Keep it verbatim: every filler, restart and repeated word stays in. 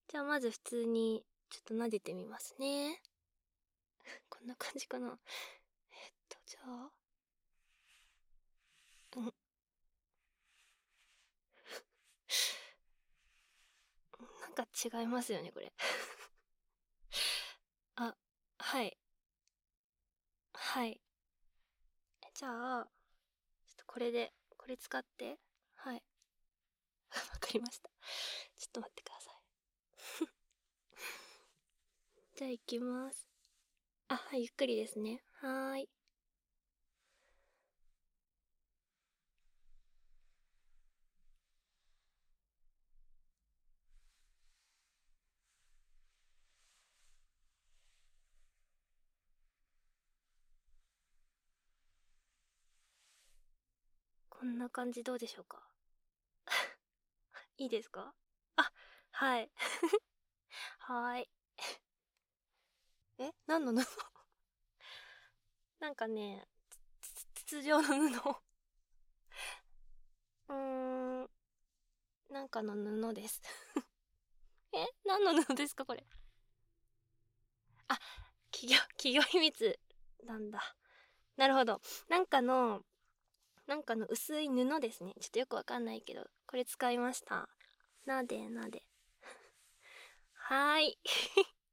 じゃあまず普通にちょっと撫でてみますね。こんな感じかな。えっとじゃあうんなんか違いますよねこれ。あ、はいはい。じゃあちょっとこれでこれ使って、はい。わかりました。ちょっと待ってください。じゃあ行きます。あ、はい、ゆっくりですね。はーい。こんな感じどうでしょうか？いいですか？あ、はい。はーい。え、何の布？なんかね、筒状の布。うーん、なんかの布です。え、何の布ですかこれ？あ、企業、企業秘密なんだ。なるほど。なんかの、なんかの薄い布ですね。ちょっとよくわかんないけど、これ使いました。なでなで。はーい。